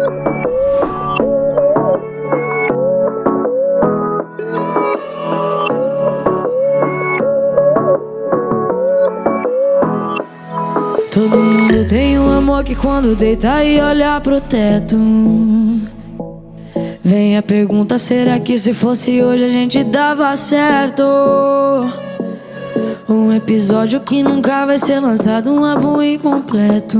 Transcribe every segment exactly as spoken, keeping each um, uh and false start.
Todo mundo tem um amor que quando deita e olha pro teto, vem a pergunta, será que se fosse hoje a gente dava certo? Um episódio que nunca vai ser lançado, um álbum incompleto.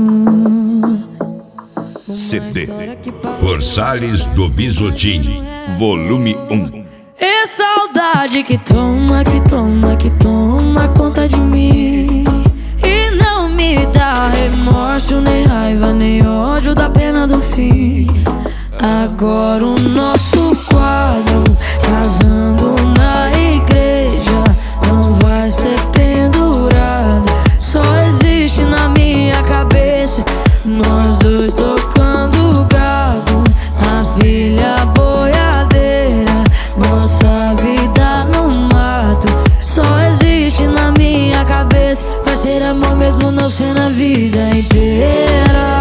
C D por Salles do Bisotim, volume um. É saudade que toma, que toma, que toma conta de mim. E não me dá remorso, nem raiva, nem ódio da pena do fim. Agora o nosso quadro, casando na igreja, não vai ser pendurado. Só existe na minha cabeça nós dois tocando gado, a filha boiadeira, nossa vida no mato. Só existe na minha cabeça, vai ser amor mesmo não ser na vida inteira.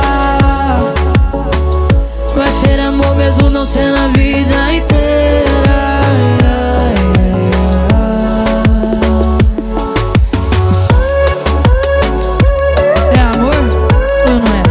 Vai ser amor mesmo não ser na vida inteira. É amor ou não é?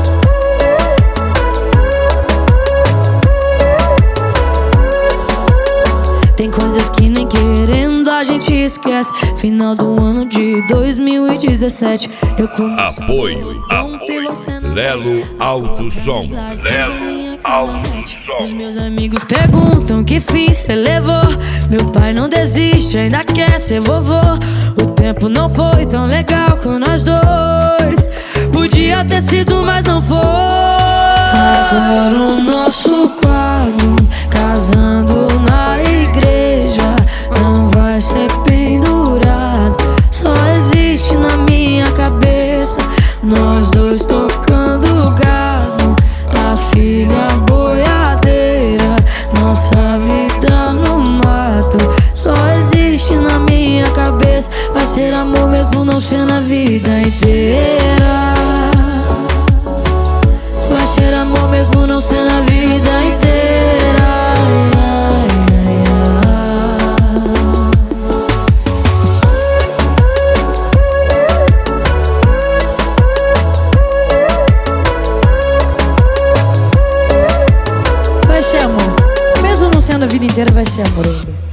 Tem coisas que nem querendo a gente esquece. Final do ano de dois mil e dezessete eu comecei. Apoio, apoio. Lelo Alto Som. Lelo Alto Som. Os meus amigos perguntam que fim cê levou. Meu pai não desiste, ainda quer ser vovô. O tempo não foi tão legal com nós dois. Podia ter sido, mas não foi. Agora o nosso quadro, casando na igreja, não vai ser pendurado. Só existe na minha cabeça nós dois tocando gado, a filha boiadeira, nossa vida no mato. Só existe na minha cabeça, vai ser amor mesmo não ser na vida inteira. Vai ser amor mesmo não ser na vida inteira. Vai ser amor, mesmo não sendo a vida inteira, vai ser amor ainda.